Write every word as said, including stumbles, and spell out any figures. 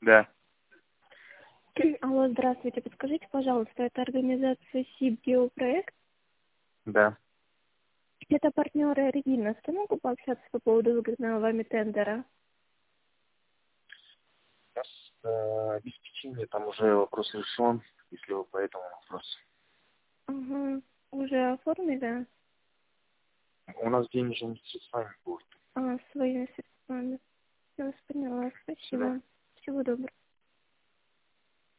Да, Алло, здравствуйте. Подскажите, пожалуйста, это организация СИБ Геопроект? да. Это партнеры Регина. С кем могу пообщаться по поводу выгодного вами тендера? Сейчас э, обеспечение, там уже вопрос решен, если вы по этому вопросу. Ага. Уже оформили? У нас денежными средствами будет. А, своими средствами. Я вас поняла. До свидания. Спасибо. Всего доброго.